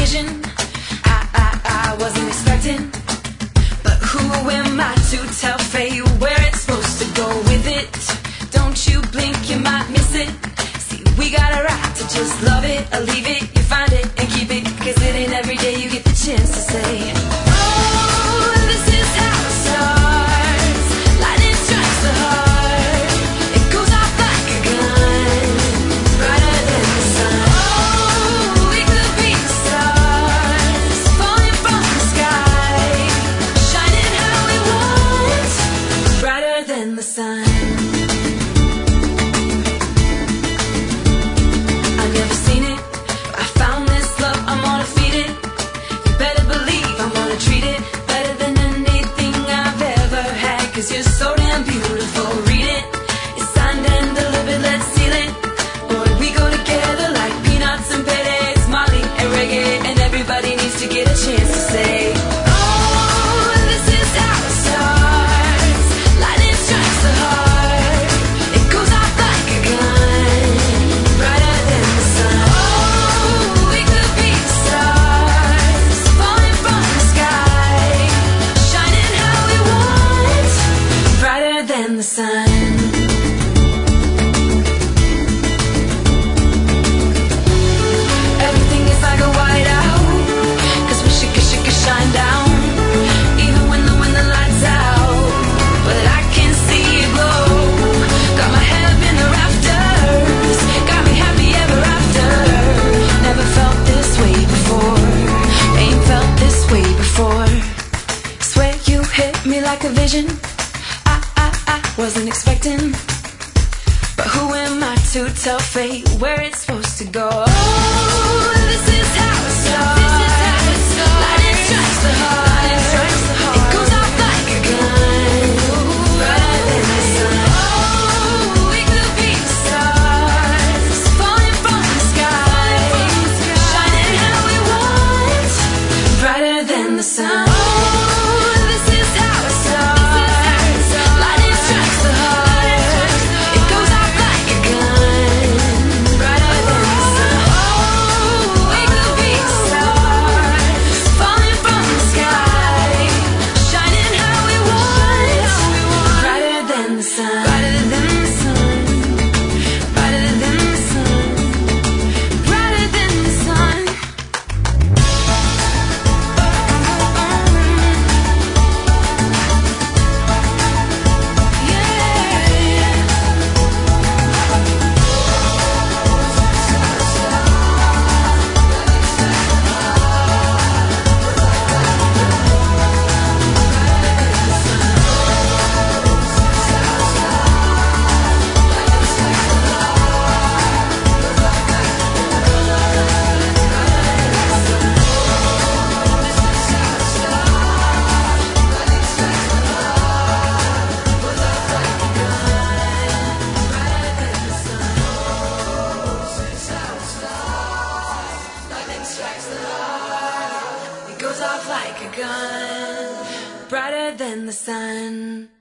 vision I wasn't expecting. But who am I to tell fate where it's supposed to go with it? Don't you blink, you might miss it. See, we got a right to just love it or leave it. You find it and keep it, 'cause it ain't every day you get the chance to say, oh, this is how it starts. Lightning strikes the heart. It goes off like a gun, brighter than the sun. Oh, we could be the stars, falling from the sky, shining how we want, brighter than the sun. I've never seen it, but I found this love, I'm gonna feed it. You better believe I'm gonna treat it better than anything I've ever had, 'cause you're so damn beautiful. Read it, it's signed and delivered, let's seal it. Boy, we go together like peanuts and paydays, Molly and reggae, and everybody needs to get a chance to say, oh, this is how it starts. Lightning strikes the heart. It goes off like a gun, brighter than the sun. Oh, we could be the stars, falling from the sky, shining how we want, brighter than the sun. Everything is like a whiteout, 'cause we should shine down, even when the lights out. But I can see you glow. Got my head up in the rafters, got me happy ever after. Never felt this way before, ain't felt this way before. Swear you hit me like a vision I wasn't expecting. But who am I to tell fate where it's supposed to go? Oh, this is how it starts. Lightning strikes the heart. It goes off like a gun, brighter than the sun. Oh, we could be the stars, falling from the sky, shining how we want, brighter than the sun. Oh, this is how it starts. Lightning strikes the heart. It goes off like a gun, brighter than the sun. Oh, we could be the stars, falling from the sky, shining how we want, brighter than the sun. Brighter than the sun, brighter than the sun, brighter than the sun. It goes off like a gun, brighter than the sun.